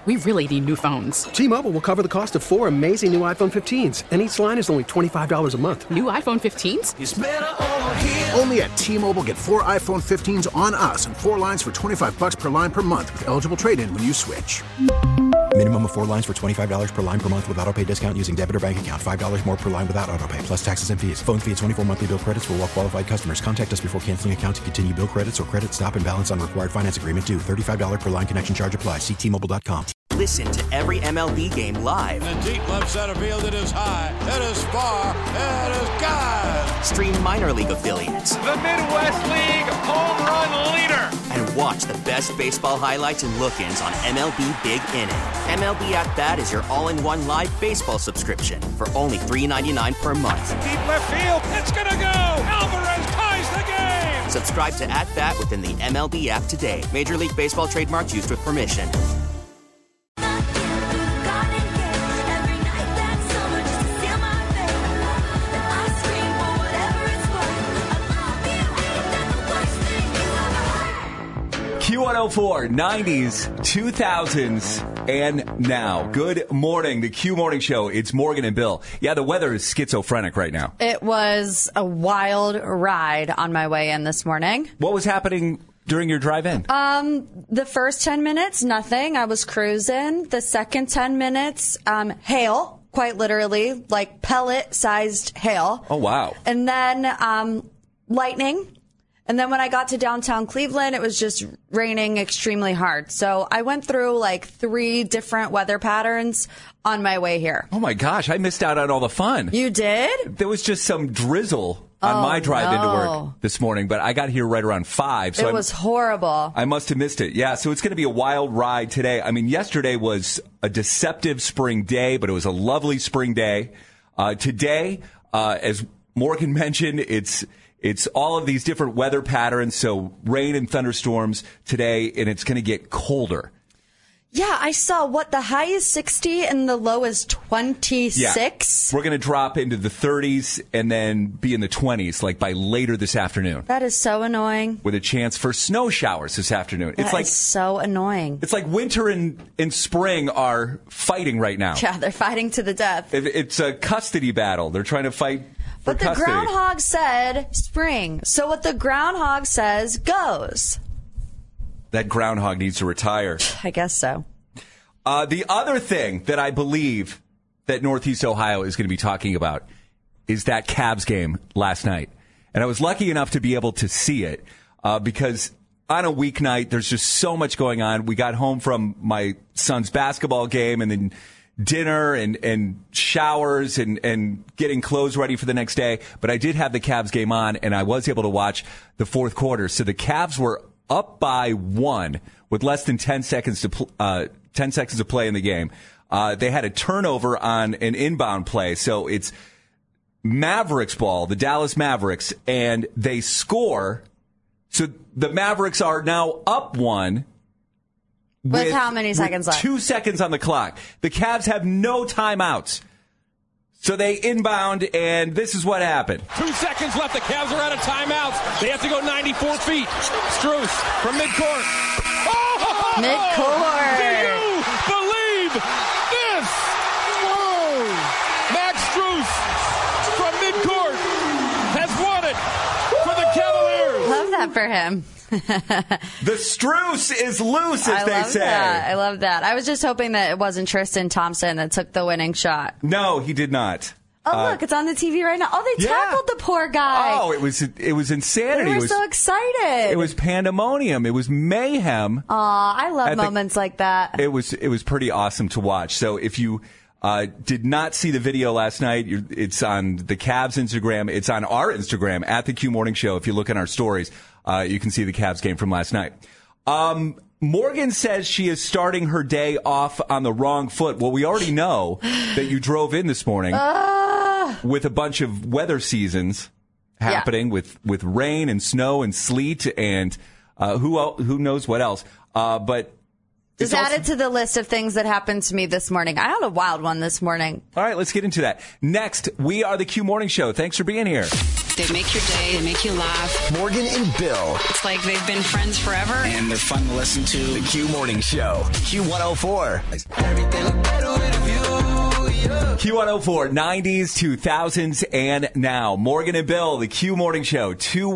We really need new phones. T-Mobile will cover the cost of 4 amazing new iPhone 15s, and each line is only $25 a month. New iPhone 15s? It's better over here. Only at T-Mobile, get 4 iPhone 15s on us and 4 lines for $25 per line per month with eligible trade-in when you switch. Minimum of 4 lines for $25 per line per month with autopay discount using debit or bank account. $5 more per line without autopay, plus taxes and fees. Phone fee at 24 monthly bill credits for well-qualified customers. Contact us before canceling account to continue bill credits or credit stop and balance on required finance agreement due. $35 per line connection charge applies. See T-Mobile.com. Listen to every MLB game live. In the deep left center field, it is high, it is far, it is gone. Stream minor league affiliates. The Midwest League home run leader. And watch the best baseball highlights and look-ins on MLB Big Inning. MLB At Bat is your all-in-one live baseball subscription for only $3.99 per month. Deep left field, it's gonna go. Alvarez ties the game. Subscribe to At Bat within the MLB app today. Major League Baseball trademarks used with permission. Q104, 90s, 2000s, and now. Good morning, the Q Morning Show. It's Morgan and Bill. Yeah, the weather is schizophrenic right now. It was a wild ride on my way in this morning. What was happening during your drive in? The first 10 minutes, nothing. I was cruising. The second 10 minutes, hail, quite literally, like pellet-sized hail. Oh, wow. And then lightning. And then when I got to downtown Cleveland, it was just raining extremely hard. So I went through like 3 different weather patterns on my way here. Oh, my gosh. I missed out on all the fun. You did? There was just some drizzle on my drive into work this morning, but I got here right around 5. So it was horrible. I must have missed it. Yeah, so it's going to be a wild ride today. I mean, yesterday was a deceptive spring day, but it was a lovely spring day. Today, as Morgan mentioned, it's all of these different weather patterns, so rain and thunderstorms today, and it's going to get colder. Yeah, I saw the high is 60 and the low is 26. Yeah. We're going to drop into the 30s and then be in the 20s, like by later this afternoon. That is so annoying. With a chance for snow showers this afternoon. That is so annoying. It's like winter and spring are fighting right now. Yeah, they're fighting to the death. It's a custody battle. They're trying to fight for custody. But the groundhog said spring. So what the groundhog says goes. That groundhog needs to retire. I guess so. The other thing that I believe that Northeast Ohio is going to be talking about is that Cavs game last night. And I was lucky enough to be able to see it because on a weeknight, there's just so much going on. We got home from my son's basketball game and then dinner and showers and getting clothes ready for the next day. But I did have the Cavs game on, and I was able to watch the fourth quarter. So the Cavs were up by 1 with less than 10 seconds to play in the game. They had a turnover on an inbound play. So it's Mavericks ball, the Dallas Mavericks, and they score. So the Mavericks are now up 1. With how many seconds left? 2 seconds on the clock. The Cavs have no timeouts. So they inbound, and this is what happened. 2 seconds left. The Cavs are out of timeouts. They have to go 94 feet. Strus from midcourt. Oh! Midcourt. Do you believe this? Whoa! Max Strus from midcourt has won it for the Cavaliers. Love that for him. The Strus is loose, as they say. I love that. I was just hoping that it wasn't Tristan Thompson that took the winning shot. No, he did not. Oh, look, it's on the TV right now. Oh, they tackled the poor guy. Oh, it was insanity. They were so excited. It was pandemonium. It was mayhem. Aw, I love moments like that. It was pretty awesome to watch. So if you did not see the video last night, it's on the Cavs Instagram. It's on our Instagram at the Q Morning Show. If you look in our stories, you can see the Cavs game from last night. Morgan says she is starting her day off on the wrong foot. Well, we already know that you drove in this morning with a bunch of weather seasons happening with rain and snow and sleet and who knows what else. But just add it to the list of things that happened to me this morning. I had a wild one this morning. All right, let's get into that. Next, we are the Q Morning Show. Thanks for being here. They make your day. They make you laugh. Morgan and Bill. It's like they've been friends forever. And they're fun to listen to. The Q Morning Show. Q104. Everything look better with a view. Q104, 90s, 2000s, and now. Morgan and Bill, the Q Morning Show,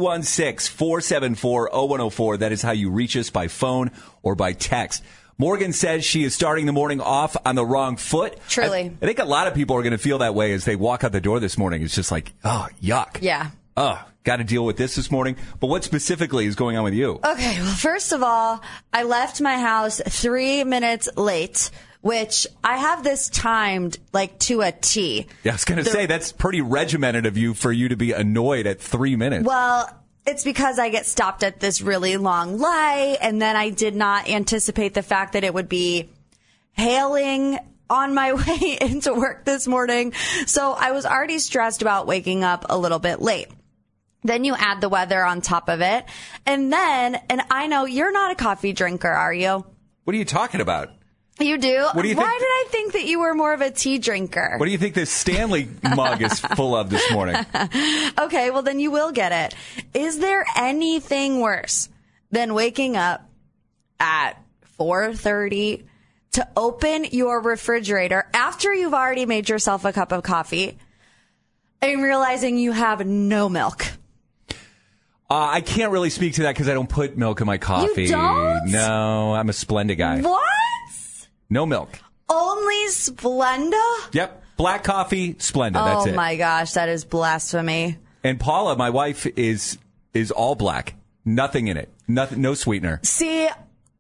216-474-0104. That is how you reach us by phone or by text. Morgan says she is starting the morning off on the wrong foot. Truly. I think a lot of people are going to feel that way as they walk out the door this morning. It's just like, oh, yuck. Yeah. Oh, got to deal with this morning. But what specifically is going on with you? Okay, well, first of all, I left my house 3 minutes late, which I have this timed like to a T. Yeah, I was going to say, that's pretty regimented of you for you to be annoyed at 3 minutes. Well, it's because I get stopped at this really long light, and then I did not anticipate the fact that it would be hailing on my way into work this morning. So I was already stressed about waking up a little bit late. Then you add the weather on top of it. And I know you're not a coffee drinker, are you? What are you talking about? You do? What do you Why think? did I think that you were more of a tea drinker? What do you think this Stanley mug is full of this morning? Okay, well, then you will get it. Is there anything worse than waking up at 4:30 to open your refrigerator after you've already made yourself a cup of coffee and realizing you have no milk? I can't really speak to that because I don't put milk in my coffee. You don't? No, I'm a Splenda guy. What? No milk. Only Splenda? Yep. Black coffee, Splenda. That's it. Oh my gosh, that is blasphemy. And Paula, my wife, is all black. Nothing in it. Nothing. No sweetener. See,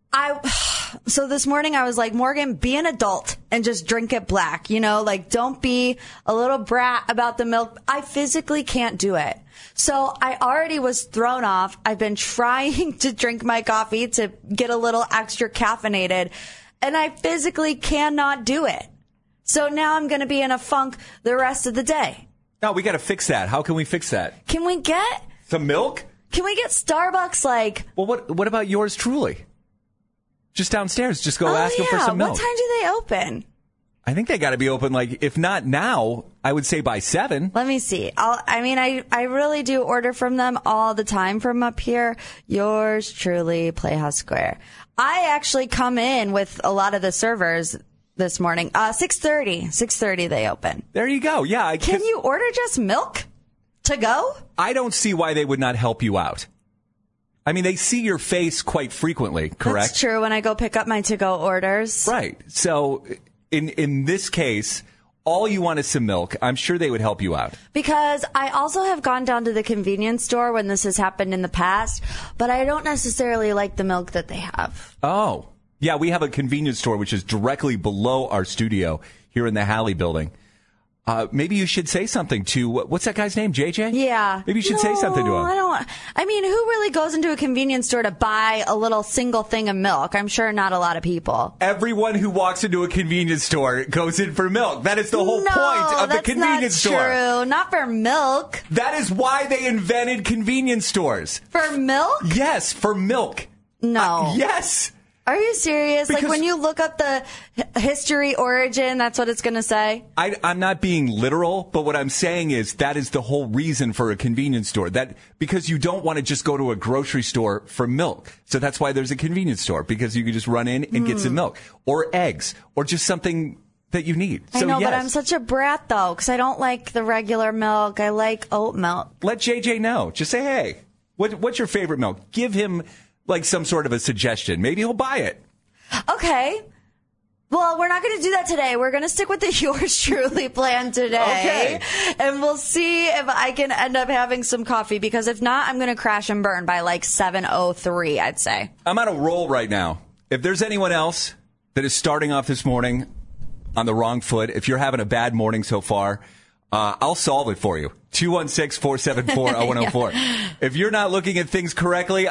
so this morning I was like, Morgan, be an adult and just drink it black. You know, like don't be a little brat about the milk. I physically can't do it. So I already was thrown off. I've been trying to drink my coffee to get a little extra caffeinated, and I physically cannot do it. So now I'm going to be in a funk the rest of the day. No, we got to fix that. How can we fix that? Can we get some milk? Can we get Starbucks like? Well, what about yours truly? Just downstairs. Just go ask them for some milk. What time do they open? I think they got to be open, like, if not now, I would say by 7. Let me see. I really do order from them all the time from up here. Yours truly, Playhouse Square. I actually come in with a lot of the servers this morning. 6:30 they open. There you go. Yeah. Can you order just milk to go? I don't see why they would not help you out. I mean, they see your face quite frequently, correct? That's true when I go pick up my to-go orders. Right. So in this case, all you want is some milk. I'm sure they would help you out. Because I also have gone down to the convenience store when this has happened in the past, but I don't necessarily like the milk that they have. Oh. Yeah, we have a convenience store which is directly below our studio here in the Halley building. Maybe you should say something to, what's that guy's name, JJ? Yeah. Maybe you should say something to him. I mean, who really goes into a convenience store to buy a little single thing of milk? I'm sure not a lot of people. Everyone who walks into a convenience store goes in for milk. That is the whole point of the convenience store. That's not true. Not for milk. That is why they invented convenience stores. For milk? Yes, for milk. No. Yes. Are you serious? Because like when you look up the history origin, that's what it's going to say? I'm not being literal, but what I'm saying is that is the whole reason for a convenience store. That because you don't want to just go to a grocery store for milk. So that's why there's a convenience store, because you can just run in and get some milk or eggs or just something that you need. I know, but I'm such a brat, though, because I don't like the regular milk. I like oat milk. Let JJ know. Just say, hey, what's your favorite milk? Give him like some sort of a suggestion. Maybe he'll buy it. Okay. Well, we're not going to do that today. We're going to stick with the Yours Truly plan today. Okay. And we'll see if I can end up having some coffee, because if not, I'm going to crash and burn by like 7:03, I'd say. I'm on a roll right now. If there's anyone else that is starting off this morning on the wrong foot, if you're having a bad morning so far, I'll solve it for you. 216-474-0104. If you're not looking at things correctly,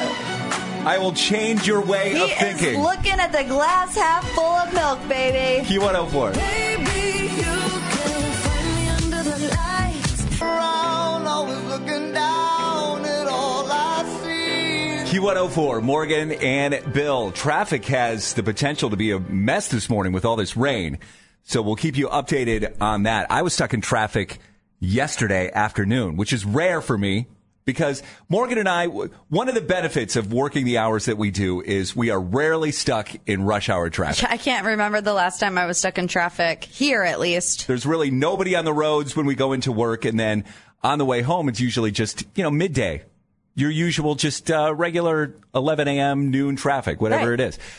I will change your way of thinking. He is looking at the glass half full of milk, baby. Q104. Baby, you can find me under the lights. Around, always looking down at all I see. Q104, Morgan and Bill. Traffic has the potential to be a mess this morning with all this rain. So we'll keep you updated on that. I was stuck in traffic yesterday afternoon, which is rare for me because Morgan and I, one of the benefits of working the hours that we do is we are rarely stuck in rush hour traffic. I can't remember the last time I was stuck in traffic, here at least. There's really nobody on the roads when we go into work, and then on the way home, it's usually just, midday. Your usual just regular 11 a.m. noon traffic, whatever it is.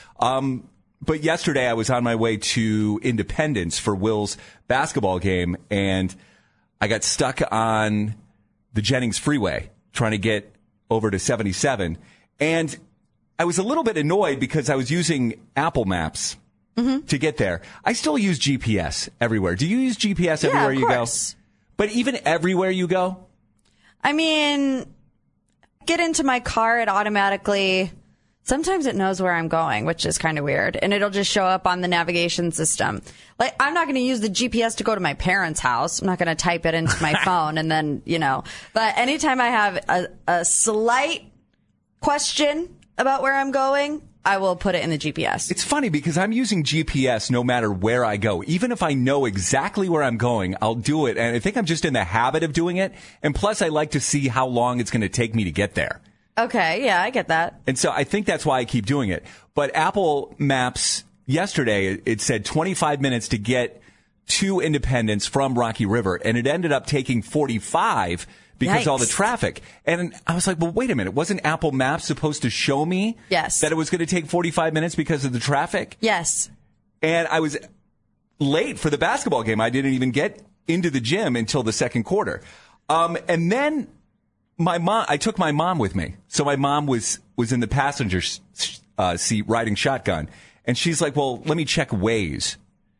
But yesterday I was on my way to Independence for Will's basketball game, and I got stuck on the Jennings Freeway trying to get over to 77. And I was a little bit annoyed because I was using Apple Maps to get there. I still use GPS everywhere. Do you use GPS everywhere you go? But even everywhere you go? I mean, get into my car, it automatically, sometimes it knows where I'm going, which is kind of weird. And it'll just show up on the navigation system. Like, I'm not going to use the GPS to go to my parents' house. I'm not going to type it into my phone and then, But anytime I have a slight question about where I'm going, I will put it in the GPS. It's funny because I'm using GPS no matter where I go. Even if I know exactly where I'm going, I'll do it. And I think I'm just in the habit of doing it. And plus, I like to see how long it's going to take me to get there. Okay, yeah, I get that. And so I think that's why I keep doing it. But Apple Maps yesterday, it said 25 minutes to get to Independence from Rocky River. And it ended up taking 45 because all the traffic. And I was like, well, wait a minute. Wasn't Apple Maps supposed to show me that it was going to take 45 minutes because of the traffic? Yes. And I was late for the basketball game. I didn't even get into the gym until the second quarter. And then I took my mom with me. So my mom was in the passenger seat riding shotgun. And she's like, well, let me check Waze.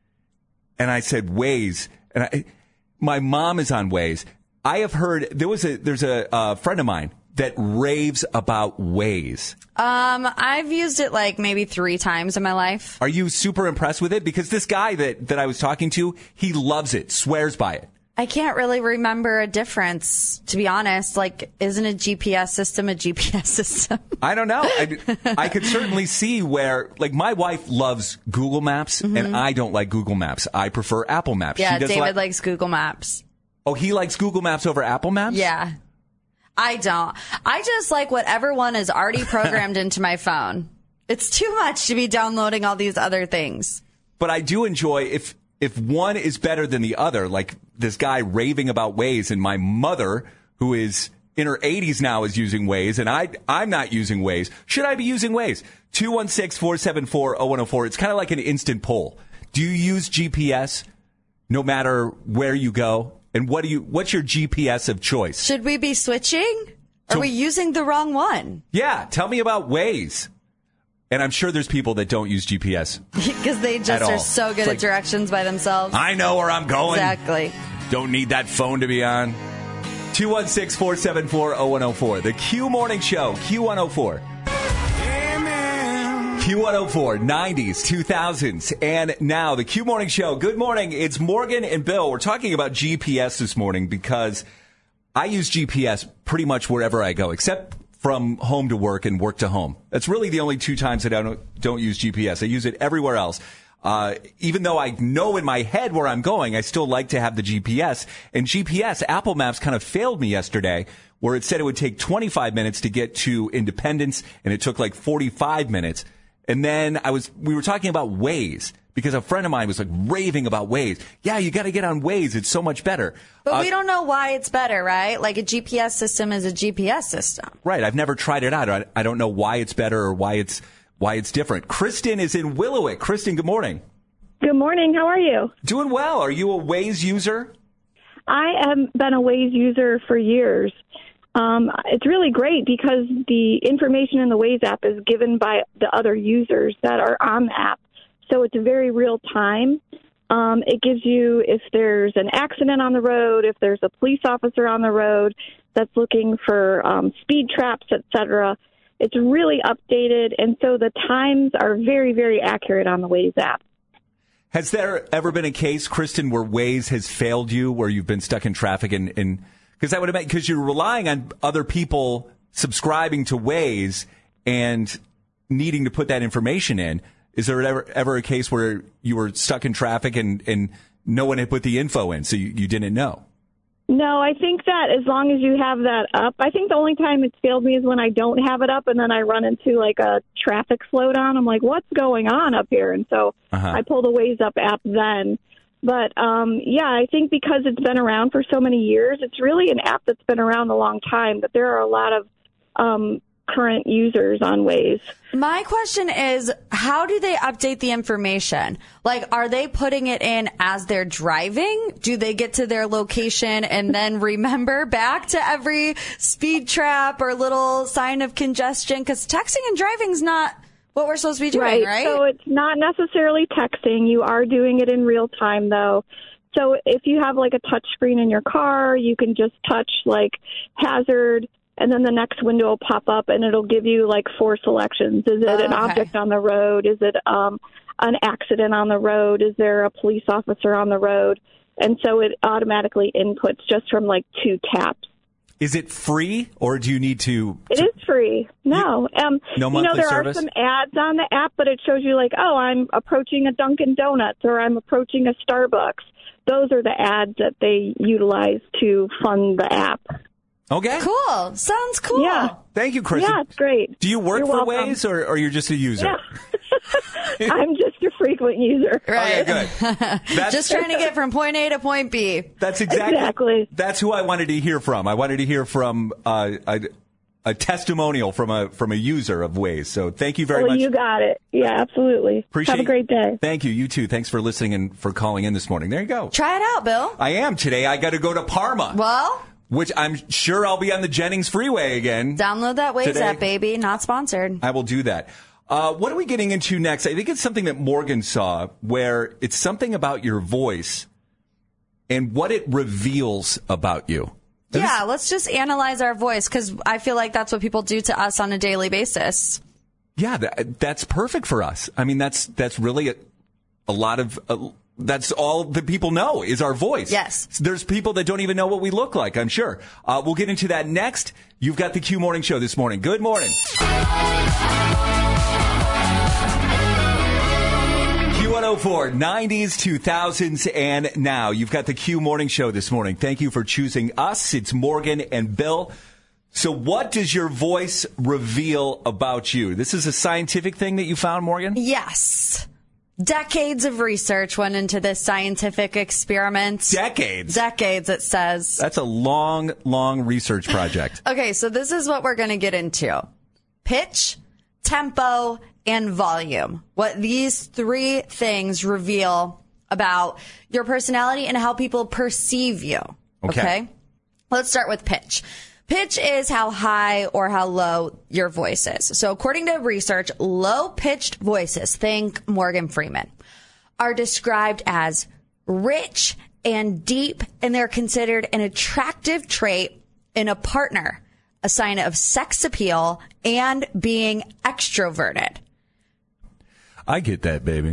And I said, Waze. And my mom is on Waze. I have heard there's a friend of mine that raves about Waze. I've used it like maybe 3 times in my life. Are you super impressed with it? Because this guy that I was talking to, he loves it, swears by it. I can't really remember a difference, to be honest. Like, isn't a GPS system a GPS system? I don't know. I could certainly see where, like, my wife loves Google Maps, and I don't like Google Maps. I prefer Apple Maps. Yeah, David likes Google Maps. Oh, he likes Google Maps over Apple Maps? Yeah. I don't. I just like whatever one is already programmed into my phone. It's too much to be downloading all these other things. But I do enjoy if one is better than the other, like this guy raving about Waze, and my mother, who is in her 80s now, is using Waze, and I'm not using Waze. Should I be using Waze? 216-474-0104. It's kind of like an instant poll. Do you use GPS no matter where you go? And what's your GPS of choice? Should we be switching? Are we using the wrong one? Yeah, tell me about Waze. And I'm sure there's people that don't use GPS. Because they just are so good at directions by themselves. I know where I'm going. Exactly. Don't need that phone to be on. 216-474-0104. The Q Morning Show, Q104. Q104, 90s, 2000s, and now the Q Morning Show. Good morning. It's Morgan and Bill. We're talking about GPS this morning because I use GPS pretty much wherever I go, except from home to work and work to home. That's really the only 2 times that I don't use GPS. I use it everywhere else. Even though I know in my head where I'm going, I still like to have the GPS. And GPS, Apple Maps kind of failed me yesterday, where it said it would take 25 minutes to get to Independence, and it took like 45 minutes. And then we were talking about Waze because a friend of mine was like raving about Waze. Yeah, you got to get on Waze. It's so much better. But we don't know why it's better, right? Like a GPS system is a GPS system. Right. I've never tried it out. I don't know why it's better or why it's different. Kristen is in Willowick. Kristen, good morning. Good morning. How are you? Doing well. Are you a Waze user? I have been a Waze user for years. It's really great because the information in the Waze app is given by the other users that are on the app. So it's very real time. It gives you if there's an accident on the road, if there's a police officer on the road that's looking for speed traps, etc. It's really updated, and so the times are very, very accurate on the Waze app. Has there ever been a case, Kristen, where Waze has failed you, where you've been stuck in traffic and because that would have been because you're relying on other people subscribing to Waze and needing to put that information in. Is there ever a case where you were stuck in traffic and no one had put the info in, so you didn't know? No, I think that as long as you have that up, I think the only time it's failed me is when I don't have it up and then I run into like a traffic slowdown. I'm like, what's going on up here? And so I pull the Waze Up app then. But, yeah, I think because it's been around for so many years, it's really an app that's been around a long time, but there are a lot of current users on Waze. My question is, how do they update the information? Like, are they putting it in as they're driving? Do they get to their location and then remember back to every speed trap or little sign of congestion? Because texting and driving is not what we're supposed to be doing, right? So it's not necessarily texting. You are doing it in real time, though. So if you have like a touch screen in your car, you can just touch like hazard, and then the next window will pop up and it'll give you like 4 selections. Is it an object on the road? Is it an accident on the road? Is there a police officer on the road? And so it automatically inputs just from like 2 taps. Is it free, or do you need to? It is free. No. No monthly there service? are some ads on the app, but it shows you like, oh, I'm approaching a Dunkin' Donuts or I'm approaching a Starbucks. Those are the ads that they utilize to fund the app. Okay. Cool. Sounds cool. Yeah. Thank you, Chris. Yeah, it's great. Do you work You're for welcome. Waze, or you're just a user? Yeah. I'm just a frequent user. Right. Okay, good. Just trying to get from point A to point B. That's exactly. That's who I wanted to hear from. I wanted to hear from a testimonial from a user of Waze. So thank you very much. You got it. Yeah, absolutely. Have a great day. Thank you. You too. Thanks for listening and for calling in this morning. There you go. Try it out, Bill. I am today. I got to go to Parma. Well, which I'm sure I'll be on the Jennings Freeway again. Download that Waze today. app, baby. Not sponsored. I will do that. What are we getting into next? I think it's something that Morgan saw, where it's something about your voice and what it reveals about you. Yeah, let's just analyze our voice, because I feel like that's what people do to us on a daily basis. Yeah, that's perfect for us. I mean, that's really a lot of... that's all that people know is our voice. Yes. There's people that don't even know what we look like, I'm sure. We'll get into that next. You've got the Q Morning Show this morning. Good morning. Q104, 90s, 2000s, and now. You've got the Q Morning Show this morning. Thank you for choosing us. It's Morgan and Bill. So what does your voice reveal about you? This is a scientific thing that you found, Morgan? Yes. Decades of research went into this scientific experiment. Decades, it says. That's a long, long research project. Okay, so this is what we're going to get into. Pitch, tempo, and volume. What these 3 things reveal about your personality and how people perceive you. Okay? Let's start with pitch. Pitch is how high or how low your voice is. So according to research, low-pitched voices, think Morgan Freeman, are described as rich and deep, and they're considered an attractive trait in a partner, a sign of sex appeal, and being extroverted. I get that, baby.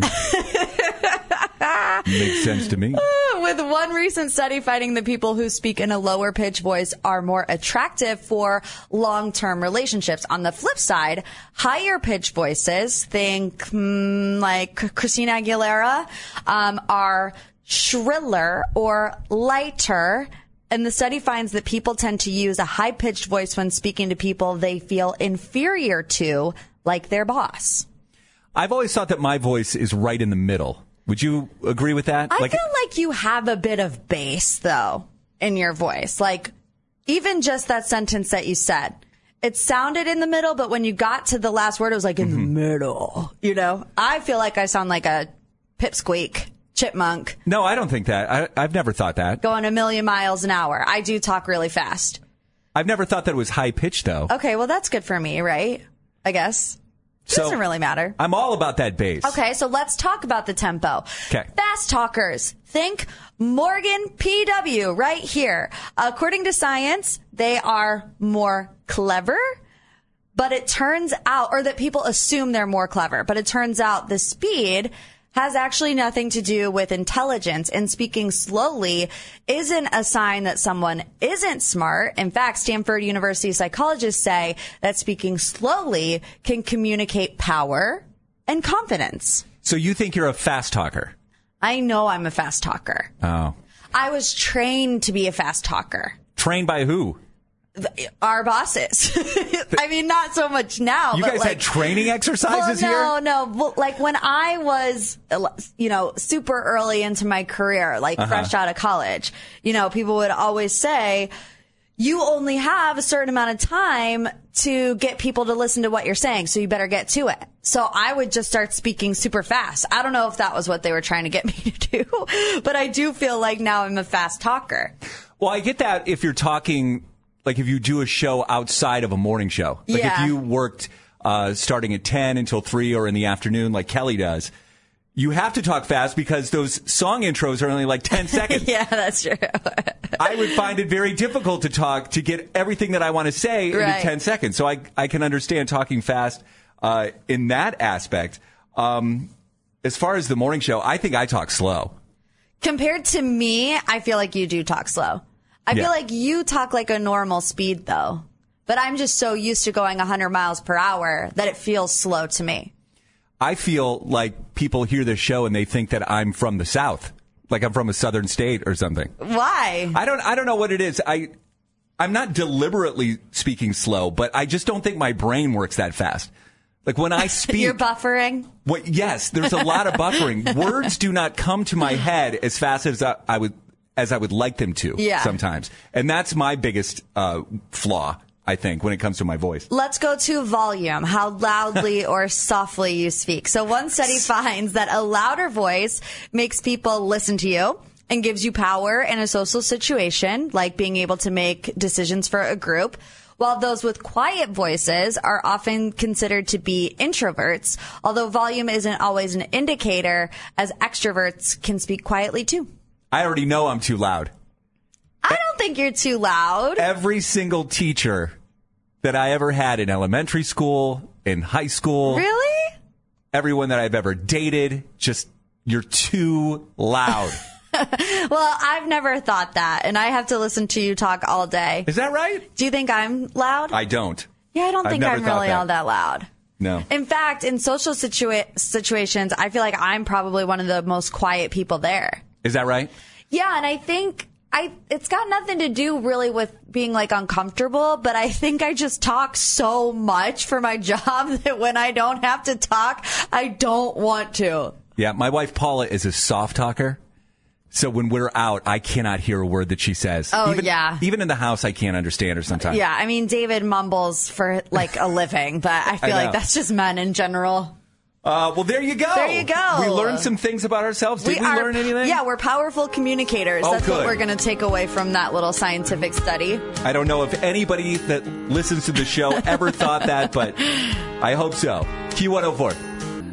Makes sense to me. With one recent study finding that people who speak in a lower pitch voice are more attractive for long-term relationships. On the flip side, higher pitch voices, think like Christina Aguilera, are shriller or lighter. And the study finds that people tend to use a high-pitched voice when speaking to people they feel inferior to, like their boss. I've always thought that my voice is right in the middle. Would you agree with that? I feel like you have a bit of bass, though, in your voice. Like, even just that sentence that you said, it sounded in the middle, but when you got to the last word, it was like in the middle. You know? I feel like I sound like a pipsqueak, chipmunk. No, I don't think that. I've never thought that. Going a million miles an hour. I do talk really fast. I've never thought that it was high pitched, though. Okay, well, that's good for me, right? I guess. It doesn't really matter. I'm all about that bass. Okay, so let's talk about the tempo. Okay. Fast talkers. Think Morgan PW right here. According to science, they are more clever, but it turns out, or that people assume they're more clever, but it turns out the speed has actually nothing to do with intelligence, and speaking slowly isn't a sign that someone isn't smart. In fact, Stanford University psychologists say that speaking slowly can communicate power and confidence. So you think you're a fast talker? I know I'm a fast talker. Oh. I was trained to be a fast talker. Trained by who? Our bosses. I mean, not so much now. You but guys had training exercises here? No. Well, like when I was, super early into my career, like fresh out of college, people would always say, you only have a certain amount of time to get people to listen to what you're saying, so you better get to it. So I would just start speaking super fast. I don't know if that was what they were trying to get me to do, but I do feel like now I'm a fast talker. Well, I get that if you're talking, like if you do a show outside of a morning show. Like if you worked starting at 10 until 3 or in the afternoon like Kelly does, you have to talk fast because those song intros are only like 10 seconds. Yeah, that's true. I would find it very difficult to talk, to get everything that I want to say into 10 seconds. So I can understand talking fast in that aspect. As far as the morning show, I think I talk slow. Compared to me, I feel like you do talk slow. I feel like you talk like a normal speed, though. But I'm just so used to going 100 miles per hour that it feels slow to me. I feel like people hear this show and they think that I'm from the South, like I'm from a southern state or something. Why? I don't know what it is. I'm not deliberately speaking slow, but I just don't think my brain works that fast. Like when I speak, you're buffering. Yes, there's a lot of buffering. Words do not come to my head as fast as I would like them to. Sometimes, and that's my biggest flaw, I think, when it comes to my voice. Let's go to volume, how loudly or softly you speak. So one study finds that a louder voice makes people listen to you and gives you power in a social situation, like being able to make decisions for a group, while those with quiet voices are often considered to be introverts, although volume isn't always an indicator, as extroverts can speak quietly too. I already know I'm too loud. I don't think you're too loud. Every single teacher that I ever had in elementary school, in high school. Really? Everyone that I've ever dated, just, you're too loud. Well, I've never thought that, and I have to listen to you talk all day. Is that right? Do you think I'm loud? I don't. Yeah, I don't think I'm really all that loud. No. In fact, in social situations, I feel like I'm probably one of the most quiet people there. Is that right? Yeah, and I think it's got nothing to do really with being like uncomfortable, but I think I just talk so much for my job that when I don't have to talk, I don't want to. Yeah, my wife Paula is a soft talker. So when we're out, I cannot hear a word that she says. Oh, Even in the house, I can't understand her sometimes. Yeah, I mean, David mumbles for like a living, but I feel like that's just men in general. Well, there you go. There you go. We learned some things about ourselves. Did we learn anything? Yeah, we're powerful communicators. Oh, That's good. what we're going to take away from that little scientific study. I don't know if anybody that listens to the show ever thought that, but I hope so. Q104.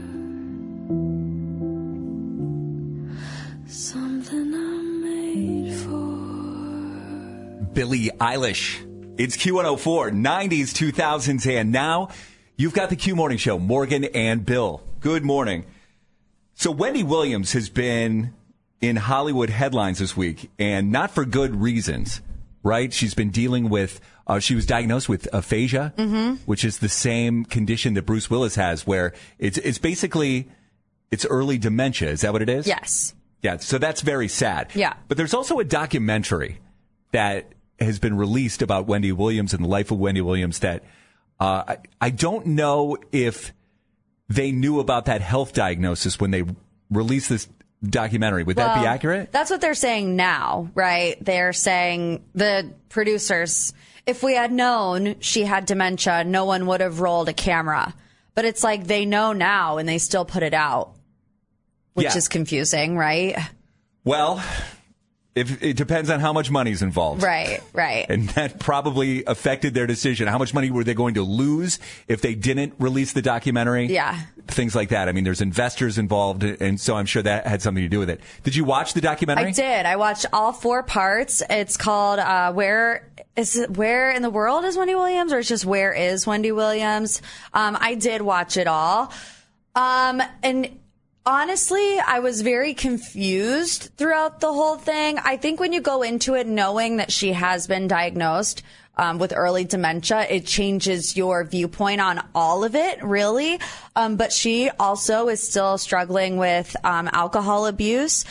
Something I'm made for. Billie Eilish. It's Q104, 90s, 2000s, and now you've got the Q Morning Show, Morgan and Bill. Good morning. So Wendy Williams has been in Hollywood headlines this week, and not for good reasons, right? She's been dealing with, she was diagnosed with aphasia, which is the same condition that Bruce Willis has, where it's basically, it's early dementia. Is that what it is? Yes. Yeah, so that's very sad. Yeah. But there's also a documentary that has been released about Wendy Williams and the life of Wendy Williams that I don't know if they knew about that health diagnosis when they released this documentary. Would that be accurate? That's what they're saying now, right? They're saying, the producers, if we had known she had dementia, no one would have rolled a camera. But it's like they know now and they still put it out, which is confusing, right? Well, it depends on how much money's involved. Right. And that probably affected their decision. How much money were they going to lose if they didn't release the documentary? Yeah. Things like that. I mean, there's investors involved, and so I'm sure that had something to do with it. Did you watch the documentary? I did. I watched all 4 parts. It's called Where in the World is Wendy Williams, or it's just Where is Wendy Williams? I did watch it all. And honestly, I was very confused throughout the whole thing. I think when you go into it knowing that she has been diagnosed with early dementia, it changes your viewpoint on all of it, really. But she also is still struggling with alcohol abuse.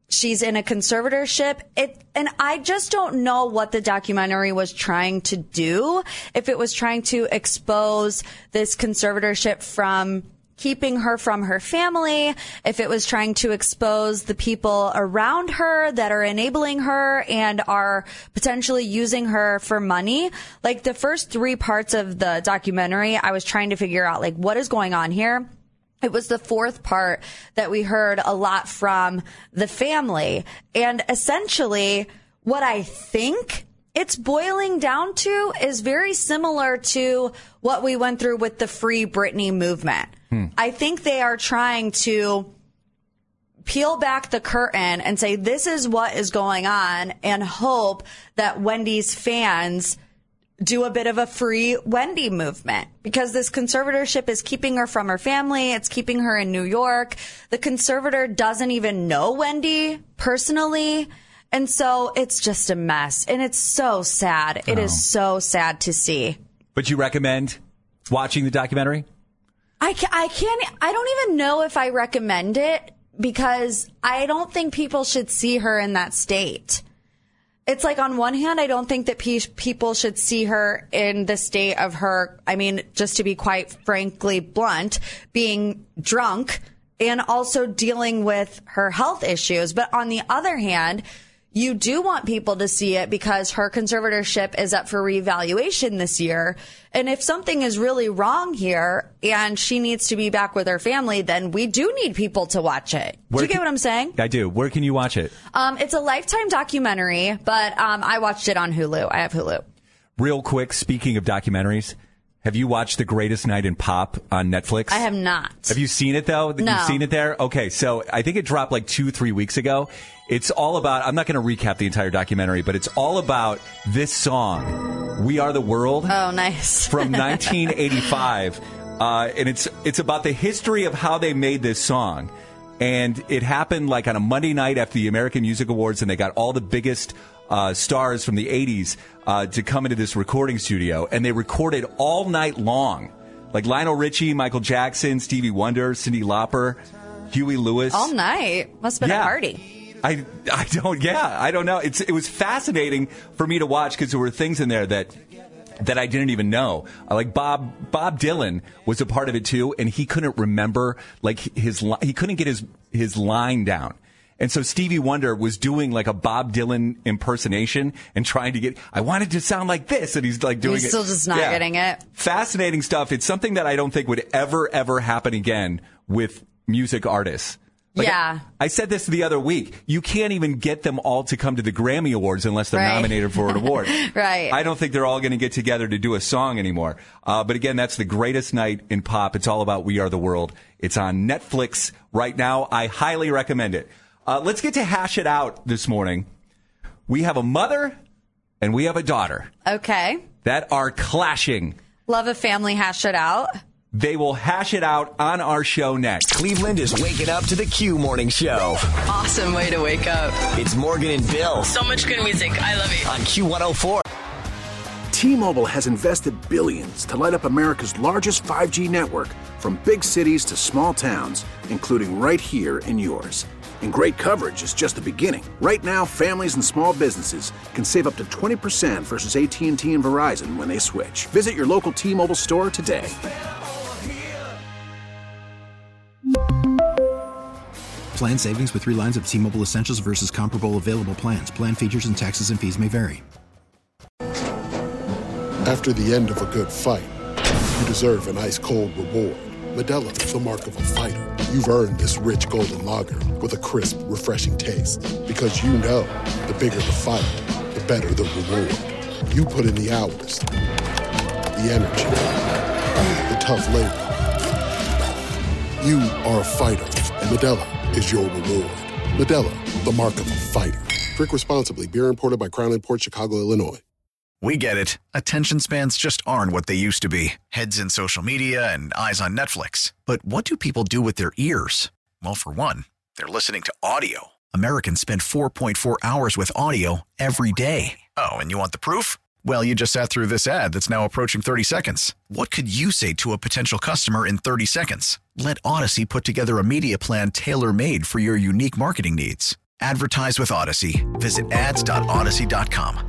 she's in a conservatorship. And I just don't know what the documentary was trying to do. If it was trying to expose this conservatorship from keeping her from her family, if it was trying to expose the people around her that are enabling her and are potentially using her for money. Like the first 3 parts of the documentary, I was trying to figure out like what is going on here. It was the 4th part that we heard a lot from the family. And essentially what I think it's boiling down to is very similar to what we went through with the Free Britney movement. I think they are trying to peel back the curtain and say, this is what is going on, and hope that Wendy's fans do a bit of a free Wendy movement, because this conservatorship is keeping her from her family. It's keeping her in New York. The conservator doesn't even know Wendy personally. And so it's just a mess. And it's so sad. It is so sad to see. But you recommend watching the documentary? I don't even know if I recommend it, because I don't think people should see her in that state. It's like, on one hand, I don't think that people should see her in the state of her, I mean, just to be quite frankly blunt, being drunk and also dealing with her health issues. But on the other hand, you do want people to see it because her conservatorship is up for reevaluation this year. And if something is really wrong here and she needs to be back with her family, then we do need people to watch it. Do you get what I'm saying? I do. Where can you watch it? It's a Lifetime documentary, but I watched it on Hulu. I have Hulu. Real quick, speaking of documentaries, have you watched The Greatest Night in Pop on Netflix? I have not. Have you seen it, though? No. You've seen it there? Okay, so I think it dropped like 2-3 weeks ago. It's all about, I'm not going to recap the entire documentary, but it's all about this song, We Are the World. Oh, nice. From 1985. And it's about the history of how they made this song. And it happened like on a Monday night after the American Music Awards, and they got all the biggest stars from the 80s to come into this recording studio, and they recorded all night long. Like Lionel Richie, Michael Jackson, Stevie Wonder, Cyndi Lauper, Huey Lewis. All night. Must have been a party. I don't know. It was fascinating for me to watch because there were things in there that I didn't even know. Like Bob Dylan was a part of it too, and he couldn't remember he couldn't get his line down. And so Stevie Wonder was doing like a Bob Dylan impersonation and trying to get, I wanted to sound like this, and he's like doing it. He's still just not getting it. Fascinating stuff. It's something that I don't think would ever happen again with music artists. Like, yeah. I said this the other week. You can't even get them all to come to the Grammy Awards unless they're nominated for an award. Right. I don't think they're all going to get together to do a song anymore. But again, that's The Greatest Night in Pop. It's all about We Are the World. It's on Netflix right now. I highly recommend it. Let's get to Hash It Out this morning. We have a mother and we have a daughter. Okay. That are clashing. Love a family hash it out. They will hash it out on our show next. Cleveland is waking up to the Q Morning Show. Awesome way to wake up. It's Morgan and Bill. So much good music. I love it. On Q104. T-Mobile has invested billions to light up America's largest 5G network, from big cities to small towns, including right here in yours. And great coverage is just the beginning. Right now, families and small businesses can save up to 20% versus AT&T and Verizon when they switch. Visit your local T-Mobile store today. Plan savings with 3 lines of T-Mobile Essentials versus comparable available plans. Plan features and taxes and fees may vary. After the end of a good fight, you deserve an ice-cold reward. Modelo, the mark of a fighter. You've earned this rich golden lager with a crisp, refreshing taste. Because you know, the bigger the fight, the better the reward. You put in the hours, the energy, the tough labor. You are a fighter, and Modelo is your reward. Modelo, the mark of a fighter. Drink responsibly. Beer imported by Crown Imports, Chicago, Illinois. We get it. Attention spans just aren't what they used to be. Heads in social media and eyes on Netflix. But what do people do with their ears? Well, for one, they're listening to audio. Americans spend 4.4 hours with audio every day. Oh, and you want the proof? Well, you just sat through this ad that's now approaching 30 seconds. What could you say to a potential customer in 30 seconds? Let Odyssey put together a media plan tailor-made for your unique marketing needs. Advertise with Odyssey. Visit ads.odyssey.com.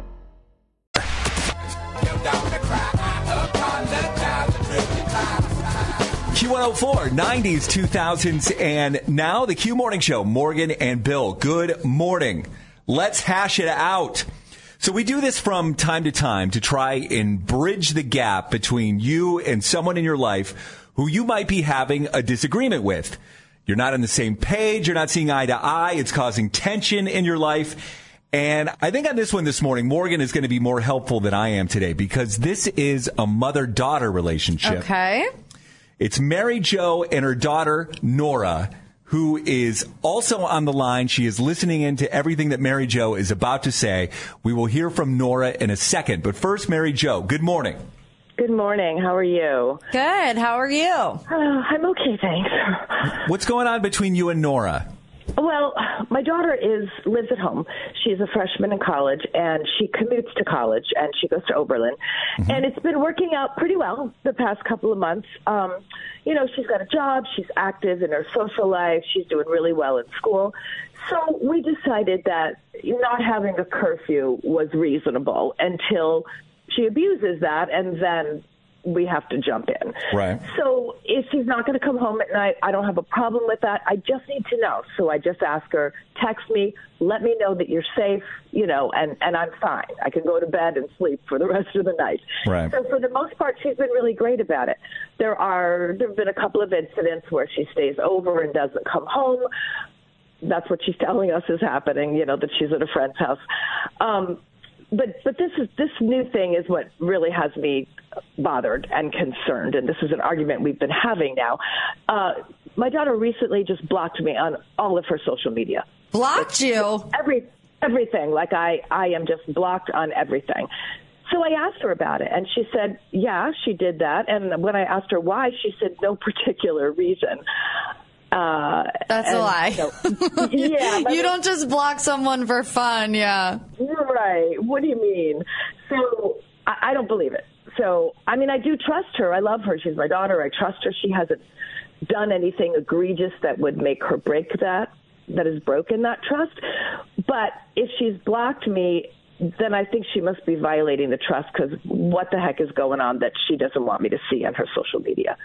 Q104, 90s, 2000s, and now the Q Morning Show. Morgan and Bill, good morning. Let's hash it out. So we do this from time to time to try and bridge the gap between you and someone in your life who you might be having a disagreement with. You're not on the same page. You're not seeing eye to eye. It's causing tension in your life. And I think on this one this morning, Morgan is going to be more helpful than I am today because this is a mother-daughter relationship. Okay. It's Mary Jo and her daughter, Nora, who is also on the line. She is listening into everything that Mary Jo is about to say. We will hear from Nora in a second. But first, Mary Jo, good morning. Good morning. How are you? Good. How are you? I'm okay, thanks. What's going on between you and Nora? Well, my daughter lives at home. She's a freshman in college, and she commutes to college, and she goes to Oberlin. Mm-hmm. And it's been working out pretty well the past couple of months. She's got a job. She's active in her social life. She's doing really well in school. So we decided that not having a curfew was reasonable until she abuses that, and then we have to jump in. Right. So if she's not going to come home at night, I don't have a problem with that. I just need to know. So I just ask her, text me, let me know that you're safe, and I'm fine. I can go to bed and sleep for the rest of the night. Right. So for the most part, she's been really great about it. There have been a couple of incidents where she stays over and doesn't come home. That's what she's telling us is happening, that she's at a friend's house. But this new thing is what really has me bothered and concerned, and this is an argument we've been having now. My daughter recently just blocked me on all of her social media. Blocked you? Everything. Like I am just blocked on everything. So I asked her about it, and she said, yeah, she did that. And when I asked her why, she said no particular reason. That's a lie. Yeah, you don't just block someone for fun, yeah. Right. What do you mean? So I don't believe it. So, I do trust her. I love her. She's my daughter. I trust her. She hasn't done anything egregious that would make her break that has broken that trust. But if she's blocked me, then I think she must be violating the trust because what the heck is going on that she doesn't want me to see on her social media?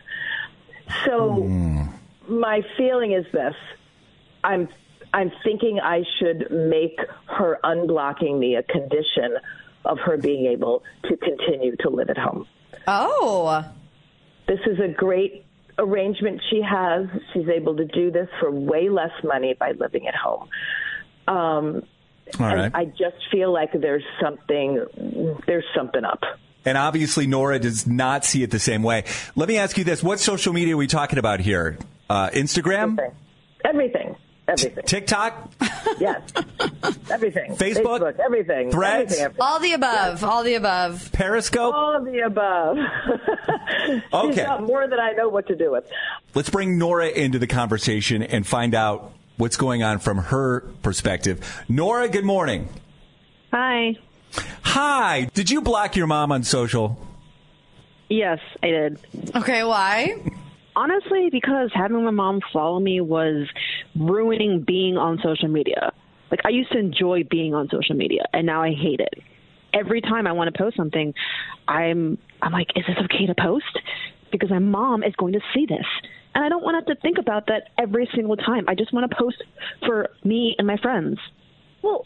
So my feeling is this. I'm thinking I should make her unblocking me a condition of her being able to continue to live at home. Oh. This is a great arrangement she has. She's able to do this for way less money by living at home. All right. I just feel like there's something up. And obviously Nora does not see it the same way. Let me ask you this. What social media are we talking about here? Instagram? Everything. TikTok? Yes. Everything. Facebook? Everything. Threads? Everything. All the above. All the above. Periscope? All of the above. Okay. She's got more than I know what to do with. Let's bring Nora into the conversation and find out what's going on from her perspective. Nora, good morning. Hi. Hi. Did you block your mom on social? Yes, I did. Okay, why? Honestly, because having my mom follow me was ruining being on social media. Like, I used to enjoy being on social media, and now I hate it. Every time I want to post something, I'm like, is this okay to post? Because my mom is going to see this. And I don't want to have to think about that every single time. I just want to post for me and my friends. Well,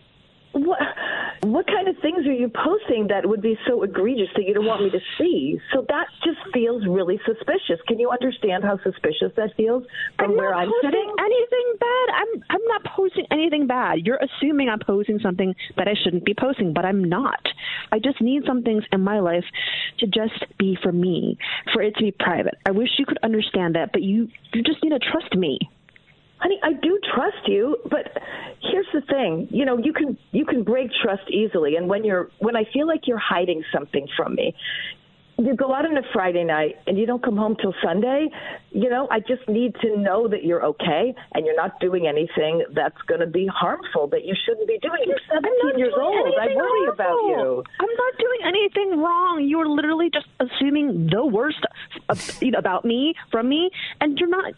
what kind of things are you posting that would be so egregious that you don't want me to see? So that just feels really suspicious. Can you understand how suspicious that feels from where I'm sitting? I'm not posting anything bad. I'm not posting anything bad. You're assuming I'm posting something that I shouldn't be posting, but I'm not. I just need some things in my life to just be for me, for it to be private. I wish you could understand that, but you just need to trust me. Honey, I do trust you, but here's the thing. You can break trust easily, and when I feel like you're hiding something from me, you go out on a Friday night and you don't come home till Sunday. I just need to know that you're okay and you're not doing anything that's going to be harmful that you shouldn't be doing. You're 17 years old. I worry about you. I'm not doing anything wrong. You're literally just assuming the worst about me from me, and you're not.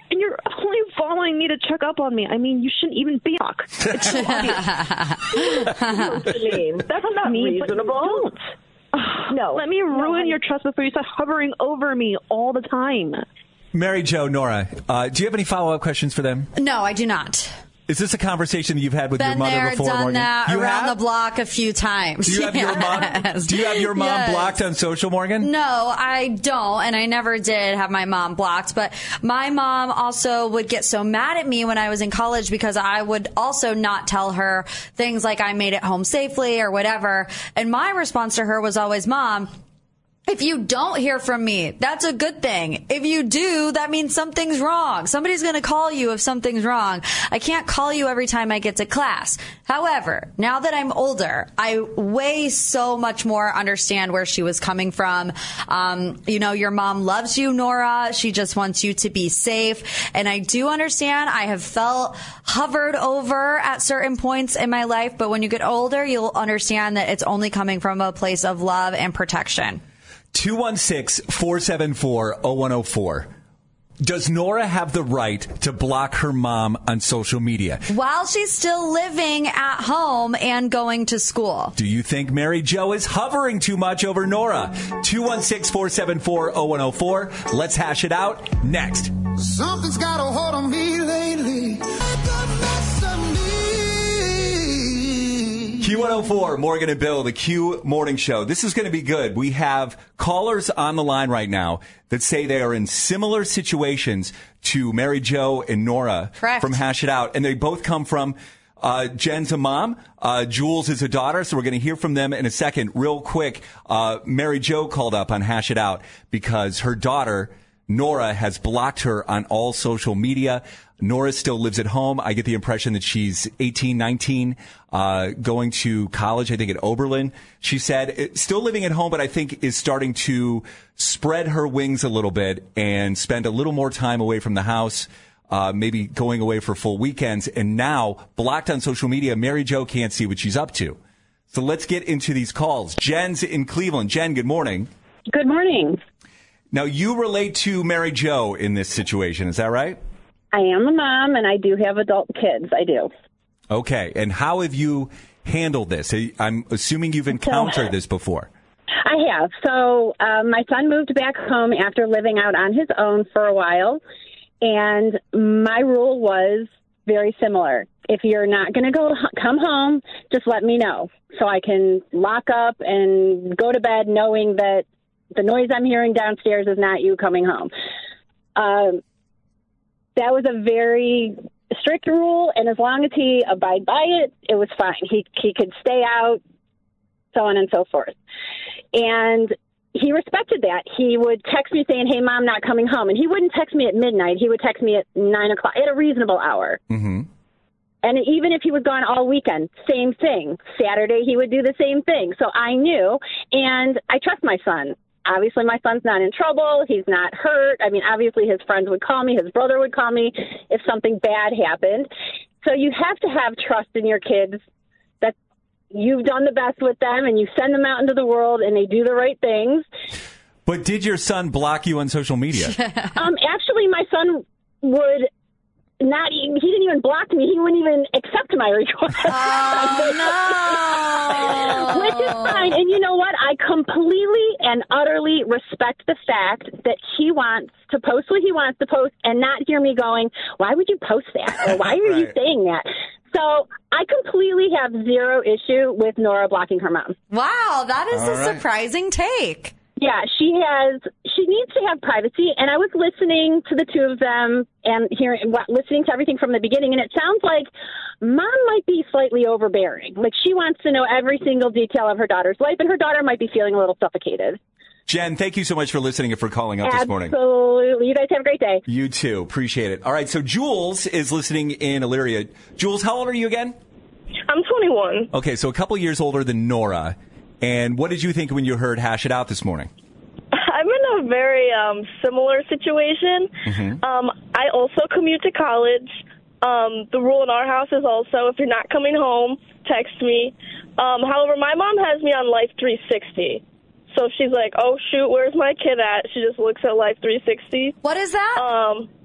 And you're only following me to check up on me. I mean, you shouldn't even be on. It's so obvious. What do you mean? That's not reasonable. No. Let me ruin your trust before you start hovering over me all the time. Mary Jo, Nora, do you have any follow-up questions for them? No, I do not. Is this a conversation that you've had with your Been mother there, before, done Morgan? that You around have? the block a few times. Do you have your mom? Do you have your mom Yes. blocked on social, Morgan? No, I don't, and I never did have my mom blocked. But my mom also would get so mad at me when I was in college because I would also not tell her things like I made it home safely or whatever. And my response to her was always, Mom, if you don't hear from me, that's a good thing. If you do, that means something's wrong. Somebody's going to call you if something's wrong. I can't call you every time I get to class. However, now that I'm older, I way so much more understand where she was coming from. Your mom loves you, Nora. She just wants you to be safe. And I do understand. I have felt hovered over at certain points in my life. But when you get older, you'll understand that it's only coming from a place of love and protection. 216-474-0104. Does Nora have the right to block her mom on social media? While she's still living at home and going to school. Do you think Mary Jo is hovering too much over Nora? 216-474-0104. Let's hash it out next. Something's got a hold on me lately. Q104, Morgan and Bill, the Q Morning Show. This is going to be good. We have callers on the line right now that say they are in similar situations to Mary Jo and Nora. Correct. From Hash It Out. And they both come from Jen's a mom. Jules is a daughter. So we're going to hear from them in a second. Real quick, Mary Jo called up on Hash It Out because her daughter, Nora, has blocked her on all social media. Nora still lives at home. I get the impression that she's 18, 19, going to college, I think at Oberlin. She said, still living at home, but I think is starting to spread her wings a little bit and spend a little more time away from the house, maybe going away for full weekends. And now, blocked on social media, Mary Jo can't see what she's up to. So let's get into these calls. Jen's in Cleveland. Jen, good morning. Good morning. Now, you relate to Mary Jo in this situation. Is that right? I am a mom, and I do have adult kids. I do. Okay. And how have you handled this? I'm assuming you've encountered this before. I have. So my son moved back home after living out on his own for a while, and my rule was very similar. If you're not going to come home, just let me know so I can lock up and go to bed knowing that the noise I'm hearing downstairs is not you coming home. That was a very strict rule, and as long as he abide by it, it was fine. He could stay out, so on and so forth. And he respected that. He would text me saying, "Hey, Mom, not coming home." And he wouldn't text me at midnight. He would text me at 9 o'clock, at a reasonable hour. Mm-hmm. And even if he was gone all weekend, same thing. Saturday, he would do the same thing. So I knew, and I trust my son. Obviously, my son's not in trouble. He's not hurt. I mean, obviously, his friends would call me. His brother would call me if something bad happened. So you have to have trust in your kids that you've done the best with them and you send them out into the world and they do the right things. But did your son block you on social media? Actually, my son would not. He didn't even block me. He wouldn't even accept my request. Oh, no. Which is fine. And you know what? I completely and utterly respect the fact that he wants to post what he wants to post and not hear me going, "Why would you post that?" Or "Why are you saying that?" So I completely have zero issue with Nora blocking her mom. Wow, that is a surprising take. Yeah, she needs to have privacy, and I was listening to the two of them and listening to everything from the beginning, and it sounds like Mom might be slightly overbearing. Like, she wants to know every single detail of her daughter's life, and her daughter might be feeling a little suffocated. Jen, thank you so much for listening and for calling up this morning. Absolutely. You guys have a great day. You too. Appreciate it. All right, so Jules is listening in Elyria. Jules, how old are you again? I'm 21. Okay, so a couple years older than Nora. And what did you think when you heard Hash It Out this morning? I'm in a very similar situation. Mm-hmm. I also commute to college. The rule in our house is also, if you're not coming home, text me. However, my mom has me on Life 360. So if she's like, "Oh, shoot, where's my kid at?" She just looks at Life 360. What is that?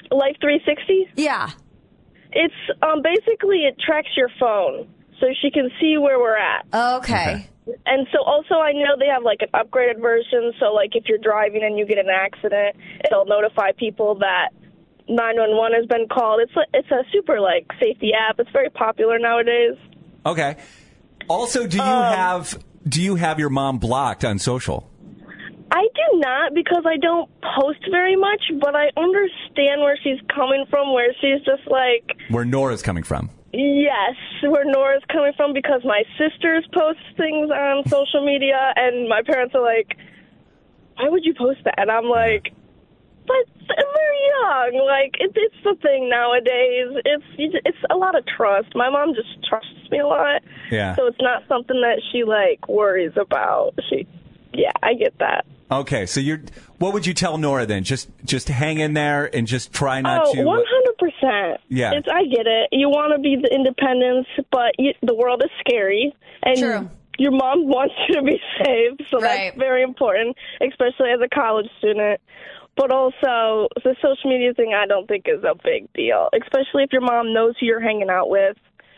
Life 360? Yeah. It's basically it tracks your phone, so she can see where we're at. Okay. And so also I know they have like an upgraded version, so like if you're driving and you get in an accident, it'll notify people that 911 has been called. It's a super like safety app. It's very popular nowadays. Okay. Also, do you have your mom blocked on social? I do not, because I don't post very much, but I understand where she's coming from, where she's just like... Where Nora's coming from. Yes, where Nora's coming from, because my sisters post things on social media, and my parents are like, why would you post that? And I'm like, but they're young. Like, it's the thing nowadays. It's a lot of trust. My mom just trusts me a lot. Yeah. So it's not something that she, like, worries about. Yeah, I get that. Okay, so what would you tell Nora then? Just hang in there and just try not to... 100%. Yeah. I get it. You want to be the independence, but the world is scary. And True. Your mom wants you to be safe, so that's very important, especially as a college student. But also, the social media thing I don't think is a big deal, especially if your mom knows who you're hanging out with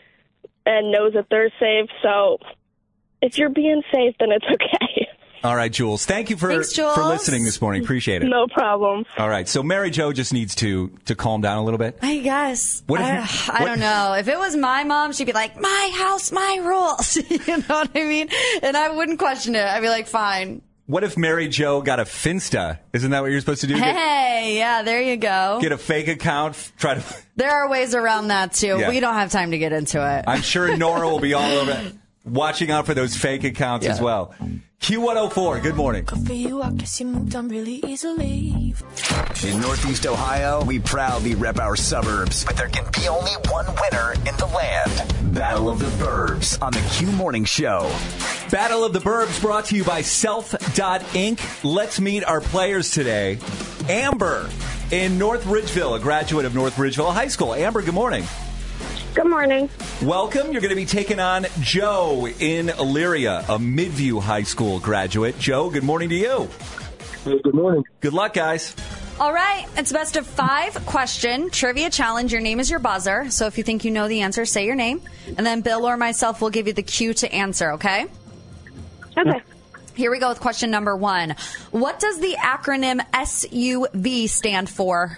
and knows that they're safe. So if you're being safe, then it's okay. All right, Jules. Thank you for listening this morning. Appreciate it. No problem. All right. So Mary Jo just needs to calm down a little bit. I guess. I don't know. If it was my mom, she'd be like, my house, my rules. You know what I mean? And I wouldn't question it. I'd be like, fine. What if Mary Jo got a Finsta? Isn't that what you're supposed to do? Hey, yeah, there you go. Get a fake account. There are ways around that, too. Yeah. We don't have time to get into it. I'm sure Nora will be all over it, watching out for those fake accounts as well. Q104, good morning. Good for you, I guess you moved on really easily. In Northeast Ohio, we proudly rep our suburbs, but there can be only one winner in the land. Battle of the Burbs on the Q Morning Show. Battle of the Burbs brought to you by Self.Inc. Let's meet our players today. Amber in North Ridgeville, a graduate of North Ridgeville High School. Amber, good morning. Good morning. Welcome. You're going to be taking on Joe in Elyria, a Midview High School graduate. Joe, good morning to you. Hey, good morning. Good luck, guys. All right. It's best of 5 question trivia challenge. Your name is your buzzer. So if you think you know the answer, say your name. And then Bill or myself will give you the cue to answer, okay? Okay. Here we go with question number 1. What does the acronym SUV stand for?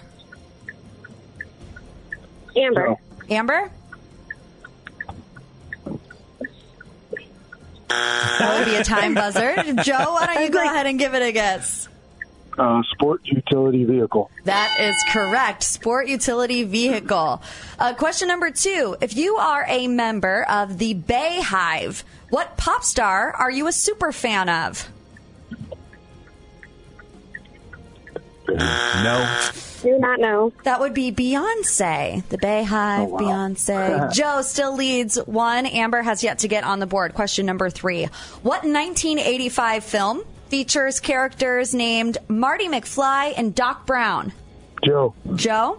Amber. Amber? That would be a time buzzer. Joe, why don't you go ahead and give it a guess? Sport utility vehicle. That is correct. Sport utility vehicle. Question number 2. If you are a member of the Bay Hive, what pop star are you a super fan of? No. Do not know. That would be Beyonce. The Bay Hive, Beyonce. Joe still leads 1. Amber has yet to get on the board. Question number 3. What 1985 film features characters named Marty McFly and Doc Brown? Joe. Joe?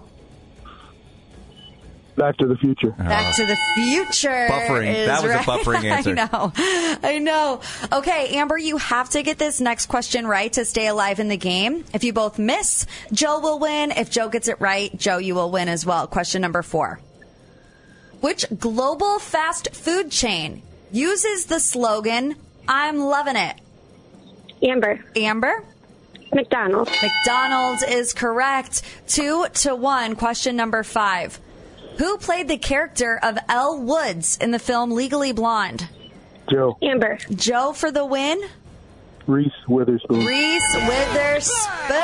Back to the Future. Back to the Future. Buffering. That was right. a buffering answer. I know. Okay, Amber, you have to get this next question right to stay alive in the game. If you both miss, Joe will win. If Joe gets it right, Joe, you will win as well. Question number 4. Which global fast food chain uses the slogan, I'm loving it? Amber. Amber? McDonald's. McDonald's is correct. 2-1. Question number 5. Who played the character of Elle Woods in the film Legally Blonde? Joe. Amber. Joe for the win? Reese Witherspoon. Reese Witherspoon.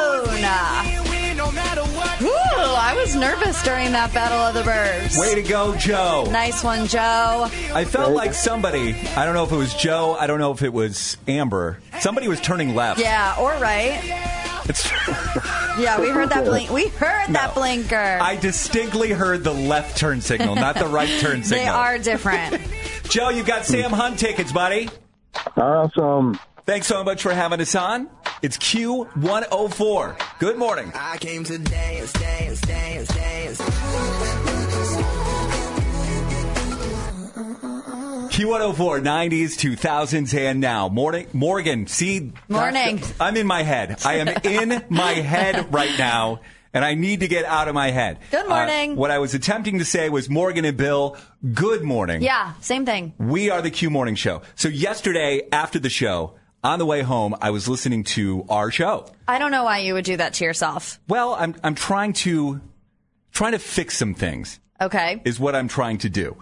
Ooh, I was nervous during that Battle of the Burbs. Way to go, Joe. Nice one, Joe. I felt like somebody, I don't know if it was Joe, I don't know if it was Amber, somebody was turning left. Yeah, or right. Yeah, we heard that blink. We heard that blinker. I distinctly heard the left turn signal, not the right turn signal. They are different. Joe, you got Sam Hunt tickets, buddy. Awesome. Thanks so much for having us on. It's Q104. Good morning. I came to dance, dance, dance, dance. Q104, 90s, 2000s, and now. Morgan, see? Morning. I'm in my head. I am in my head right now, and I need to get out of my head. Good morning. What I was attempting to say was Morgan and Bill, good morning. Yeah, same thing. We are the Q Morning Show. So yesterday, after the show, on the way home, I was listening to our show. I don't know why you would do that to yourself. Well, I'm trying to fix some things. Okay. Is what I'm trying to do.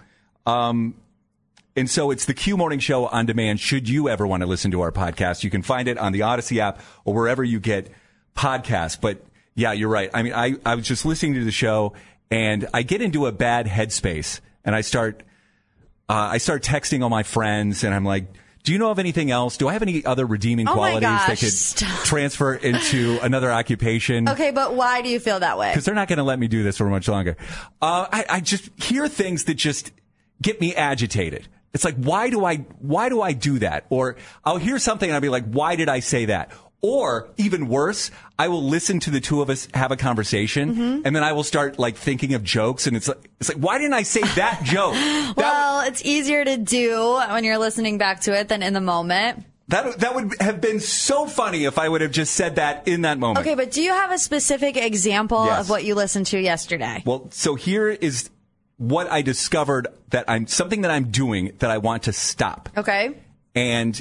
And so it's the Q Morning Show on demand. Should you ever want to listen to our podcast, you can find it on the Odyssey app or wherever you get podcasts. But yeah, you're right. I mean, I was just listening to the show and I get into a bad headspace and I start texting all my friends and I'm like, do you know of anything else? Do I have any other redeeming qualities that could transfer into another occupation? Okay, but why do you feel that way? Because they're not going to let me do this for much longer. I just hear things that just get me agitated. It's like, why do I do that? Or I'll hear something and I'll be like, why did I say that? Or even worse, I will listen to the two of us have a conversation and then I will start like thinking of jokes and it's like, why didn't I say that joke? Well, it's easier to do when you're listening back to it than in the moment. That would have been so funny if I would have just said that in that moment. Okay, but do you have a specific example of what you listened to yesterday? Well, so here is what I discovered something that I'm doing that I want to stop. Okay. And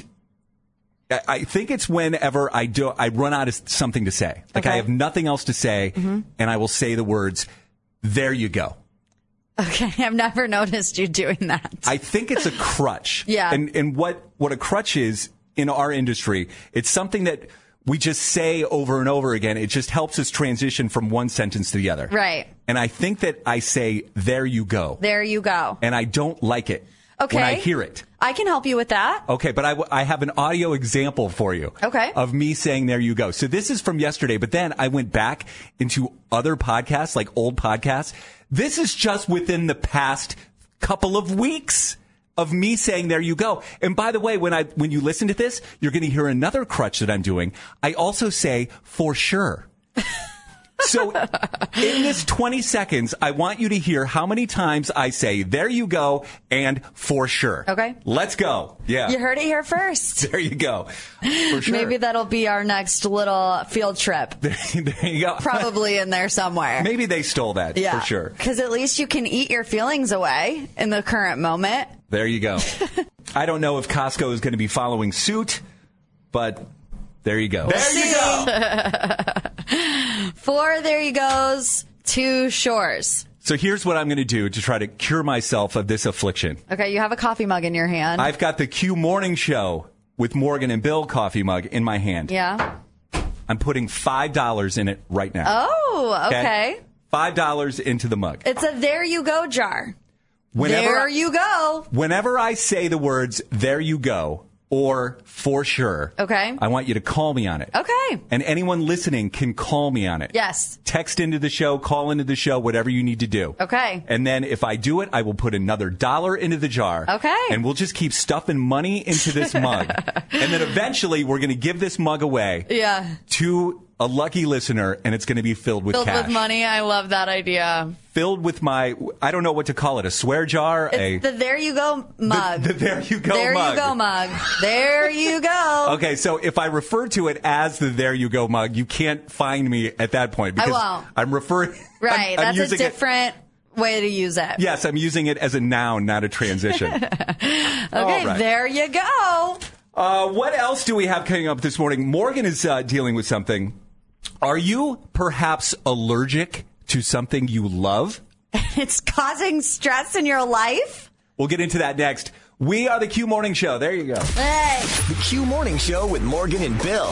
I think it's whenever I run out of something to say. Like I have nothing else to say and I will say the words, there you go. Okay. I've never noticed you doing that. I think it's a crutch. Yeah. And what a crutch is in our industry, it's something that we just say over and over again. It just helps us transition from one sentence to the other. Right. And I think that I say, there you go. There you go. And I don't like it when I hear it. I can help you with that. Okay, but I have an audio example for you. Okay. Of me saying, there you go. So this is from yesterday, but then I went back into other podcasts, like old podcasts. This is just within the past couple of weeks of me saying, there you go. And by the way, when you listen to this, you're going to hear another crutch that I'm doing. I also say, for sure. So in this 20 seconds, I want you to hear how many times I say, there you go, and for sure. Okay. Let's go. Yeah. You heard it here first. There you go. For sure. Maybe that'll be our next little field trip. There you go. Probably in there somewhere. Maybe they stole that, for sure. Because at least you can eat your feelings away in the current moment. There you go. I don't know if Costco is going to be following suit, but there you go. There you go. 4 there you goes, 2 shores. So here's what I'm going to do to try to cure myself of this affliction. Okay, you have a coffee mug in your hand. I've got the Q Morning Show with Morgan and Bill coffee mug in my hand. Yeah. I'm putting $5 in it right now. Oh, okay. $5 into the mug. It's a there you go jar. There you go. Whenever I say the words, there you go, or for sure, okay, I want you to call me on it. Okay. And anyone listening can call me on it. Yes. Text into the show, call into the show, whatever you need to do. Okay. And then if I do it, I will put another $1 into the jar. Okay. And we'll just keep stuffing money into this mug. And then eventually we're going to give this mug away to a lucky listener, and it's going to be filled with cash. Filled with money. I love that idea. Filled with I don't know what to call it, a swear jar? It's the there you go mug. The there you go mug. There you go mug. There you go. Okay, so if I refer to it as the there you go mug, you can't find me at that point. Because I won't. I'm referring... Right, I'm that's a different way to use it. Yes, I'm using it as a noun, not a transition. Okay, right. There you go. What else do we have coming up this morning? Morgan is dealing with something. Are you perhaps allergic to something you love? It's causing stress in your life? We'll get into that next. We are the Q Morning Show. There you go. Hey. The Q Morning Show with Morgan and Bill.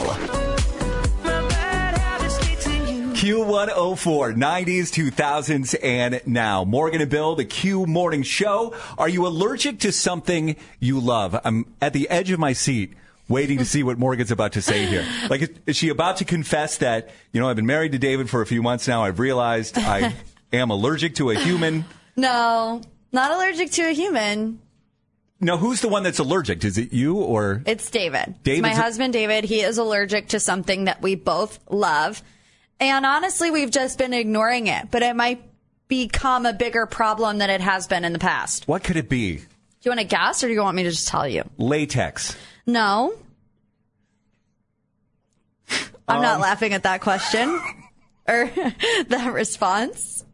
Q104, 90s, 2000s, and now. Morgan and Bill, the Q Morning Show. Are you allergic to something you love? I'm at the edge of my seat waiting to see what Morgan's about to say here. Like, is she about to confess that, I've been married to David for a few months now. I've realized I am allergic to a human. No, not allergic to a human. No, who's the one that's allergic? Is it you or? It's David. It's my husband, David. He is allergic to something that we both love. And honestly, we've just been ignoring it, but it might become a bigger problem than it has been in the past. What could it be? Do you want to guess or do you want me to just tell you? Latex. No. I'm not laughing at that question. or that response?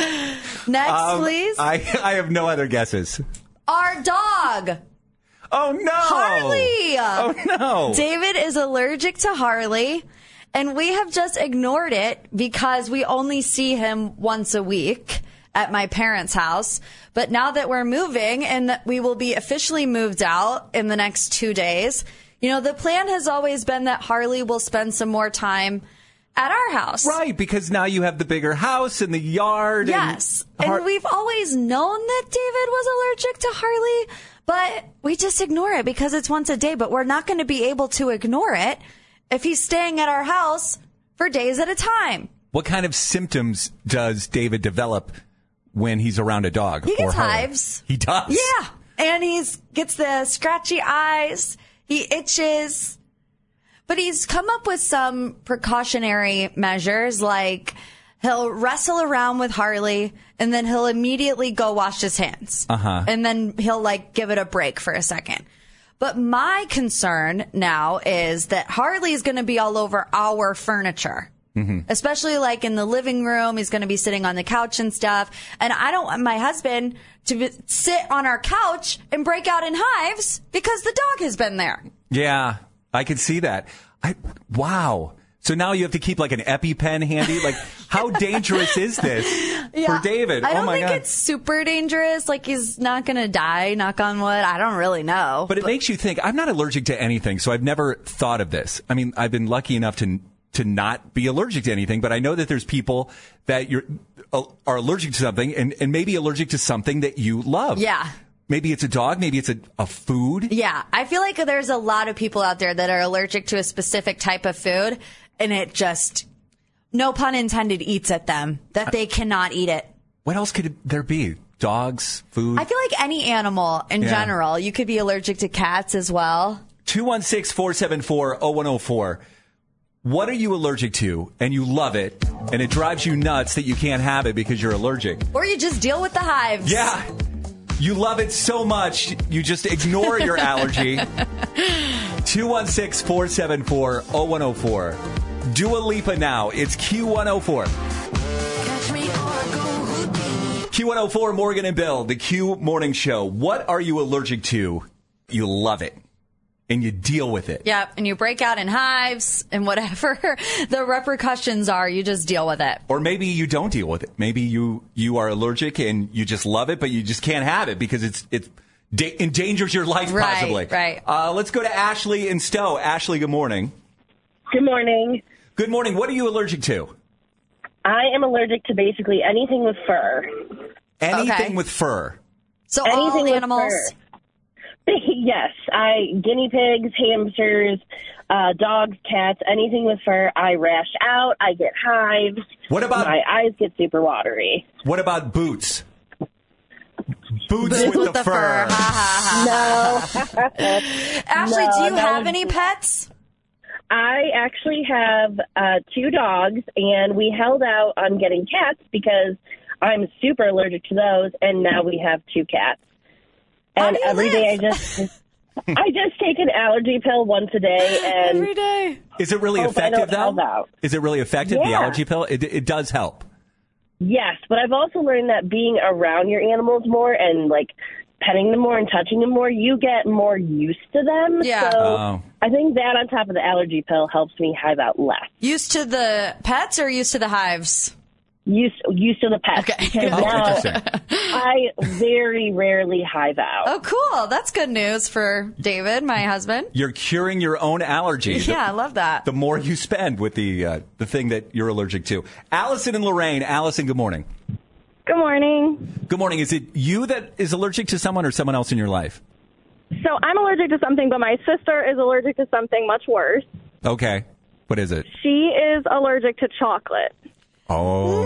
Next, please. I have no other guesses. Our dog. Oh, no. Harley. Oh, no. David is allergic to Harley, and we have just ignored it because we only see him once a week at my parents' house. But now that we're moving and that we will be officially moved out in the next 2 days, the plan has always been that Harley will spend some more time at our house. Right, because now you have the bigger house and the yard. Yes. And we've always known that David was allergic to Harley, but we just ignore it because it's once a day. But we're not going to be able to ignore it if he's staying at our house for days at a time. What kind of symptoms does David develop when he's around a dog? He gets or Harley? hives. He does? Yeah. And he gets the scratchy eyes. He itches. But he's come up with some precautionary measures, like he'll wrestle around with Harley and then he'll immediately go wash his hands. And then he'll give it a break for a second. But my concern now is that Harley's going to be all over our furniture. Especially in the living room. He's going to be sitting on the couch and stuff. And I don't want my husband to sit on our couch and break out in hives because the dog has been there. Yeah, I can see that. Wow. So now you have to keep an EpiPen handy? How dangerous is this for David? I don't think God. it's super dangerous. He's not going to die, knock on wood. I don't really know. But it makes you think. I'm not allergic to anything, so I've never thought of this. I mean, I've been lucky enough to not be allergic to anything, but I know that there's people that are allergic to something and maybe allergic to something that you love. Yeah. Maybe it's a dog. Maybe it's a food. Yeah. I feel like there's a lot of people out there that are allergic to a specific type of food, and it just, no pun intended, eats at them, that they cannot eat it. What else could there be? Dogs, food? I feel like any animal in general. You could be allergic to cats as well. 216-474-0104. What are you allergic to and you love it and it drives you nuts that you can't have it because you're allergic? Or you just deal with the hives. Yeah. You love it so much, you just ignore your allergy. 216-474-0104. Dua Lipa now. It's Q104. Q104, Morgan and Bill, the Q Morning Show. What are you allergic to? You love it. And you deal with it. Yeah, and you break out in hives and whatever the repercussions are, you just deal with it. Or maybe you don't deal with it. Maybe you are allergic and you just love it, but you just can't have it because it endangers your life possibly. Right. Let's go to Ashley in Stowe. Ashley, good morning. Good morning. Good morning. What are you allergic to? I am allergic to basically anything with fur. Anything with fur. So anything all animals? Yes, guinea pigs, hamsters, dogs, cats, anything with fur. I rash out. I get hives. What about my eyes get super watery? What about boots? Boots with the fur. No. Ashley, No, do you that have would- any pets? I actually have 2 dogs, and we held out on getting cats because I'm super allergic to those, and now we have 2 cats. And every day I just take an allergy pill once a day. And every day. Is it really hope I effective, don't though? have out. Is it really effective, the Yeah. allergy pill? It does help. Yes, but I've also learned that being around your animals more and, petting them more and touching them more, you get more used to them. Yeah. So Oh. I think that on top of the allergy pill helps me hive out less. Used to the pets or used to the hives? Used to the pets. Okay. Because now I very rarely hive out. Oh, cool. That's good news for David, my husband. You're curing your own allergy. Yeah, I love that. The more you spend with the thing that you're allergic to. Allison and Lorraine. Allison, good morning. Good morning. Good morning. Is it you that is allergic to someone or someone else in your life? So I'm allergic to something, but my sister is allergic to something much worse. Okay. What is it? She is allergic to chocolate. Oh.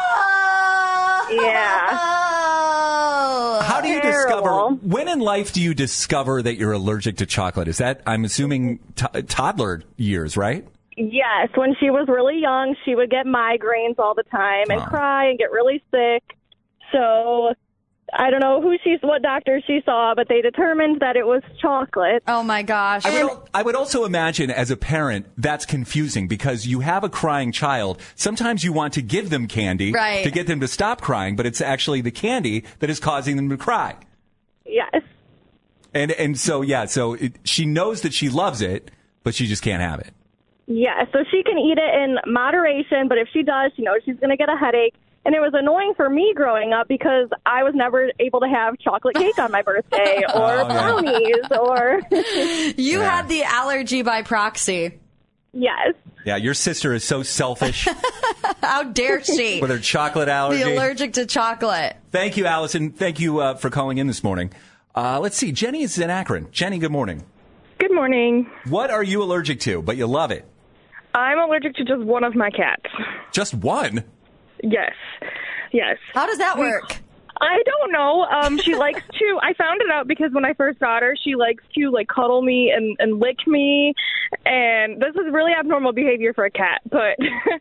Yeah. How do you discover, when in life do you discover that you're allergic to chocolate? Is that, I'm assuming, toddler years, right? Yes, when she was really young, she would get migraines all the time and cry and get really sick. So I don't know what doctor she saw, but they determined that it was chocolate. Oh my gosh. I would also imagine as a parent that's confusing because you have a crying child. Sometimes you want to give them candy Right. to get them to stop crying, but it's actually the candy that is causing them to cry. Yes. And so she knows that she loves it, but she just can't have it. Yeah, so she can eat it in moderation, but if she does, she knows she's going to get a headache. And it was annoying for me growing up because I was never able to have chocolate cake on my birthday or brownies or... You had the allergy by proxy. Yes. Yeah, your sister is so selfish How dare she? with her chocolate allergy. Be allergic to chocolate. Thank you, Allison. Thank you for calling in this morning. Let's see. Jenny is in Akron. Jenny, good morning. Good morning. What are you allergic to, but you love it? I'm allergic to just one of my cats. Just one? Yes. How does that work? I don't know. She likes to. I found it out because when I first got her, she likes to cuddle me and lick me, and this is really abnormal behavior for a cat. But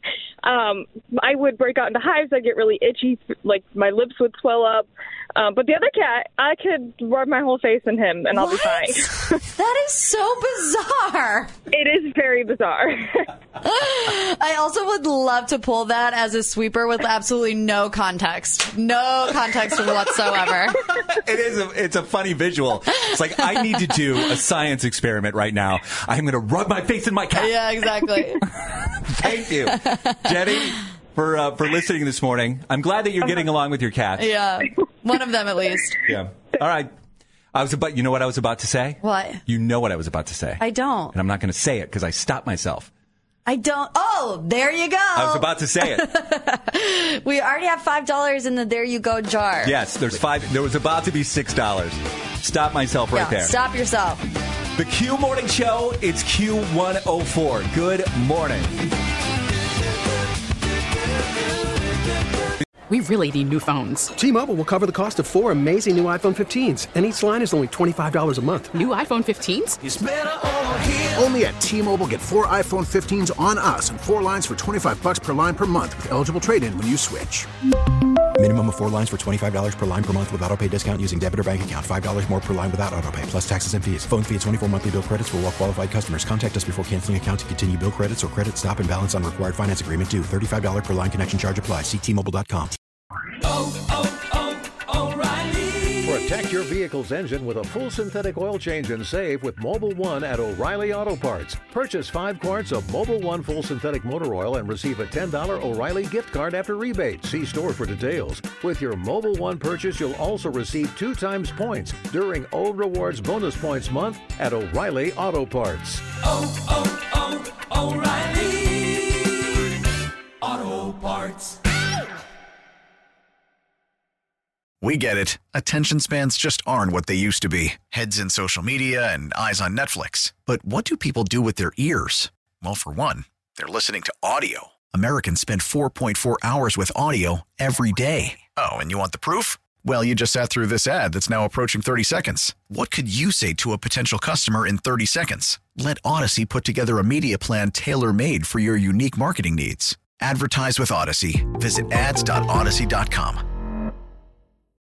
I would break out into hives. I'd get really itchy, like my lips would swell up. But the other cat, I could rub my whole face in him, and I'll be fine. That is so bizarre. It is very bizarre. I also would love to pull that as a sweeper with absolutely no context. No context whatsoever. It's a funny visual. It's like, I need to do a science experiment right now. I'm going to rub my face in my cat. Yeah, exactly. Thank you, Jenny, for listening this morning. I'm glad that you're getting along with your cats. Yeah, one of them at least. Yeah. All right. You know what I was about to say? What? You know what I was about to say. I don't. And I'm not going to say it because I stopped myself. I don't. Oh, there you go. I was about to say it. We already have $5 in the there you go jar. Yes, there's $5. There was about to be $6. Stop myself right there. Stop yourself. The Q Morning Show, it's Q104. Good morning. We really need new phones. T-Mobile will cover the cost of 4 amazing new iPhone 15s, and each line is only $25 a month. New iPhone 15s? It's better over here. Only at T-Mobile, get 4 iPhone 15s on us and 4 lines for $25 per line per month with eligible trade-in when you switch. Minimum of 4 lines for $25 per line per month with autopay discount using debit or bank account. $5 more per line without autopay, plus taxes and fees. Phone fee at 24 monthly bill credits for well-qualified customers. Contact us before canceling account to continue bill credits or credit stop and balance on required finance agreement due. $35 per line connection charge applies. See T-Mobile.com. O'Reilly. Protect your vehicle's engine with a full synthetic oil change and save with Mobil 1 at O'Reilly Auto Parts. Purchase 5 quarts of Mobil 1 full synthetic motor oil and receive a $10 O'Reilly gift card after rebate. See store for details. With your Mobil 1 purchase, you'll also receive 2 times points during O Rewards Bonus Points Month at O'Reilly Auto Parts. O'Reilly Auto Parts. We get it. Attention spans just aren't what they used to be. Heads in social media and eyes on Netflix. But what do people do with their ears? Well, for one, they're listening to audio. Americans spend 4.4 hours with audio every day. Oh, and you want the proof? Well, you just sat through this ad that's now approaching 30 seconds. What could you say to a potential customer in 30 seconds? Let Odyssey put together a media plan tailor-made for your unique marketing needs. Advertise with Odyssey. Visit ads.odyssey.com.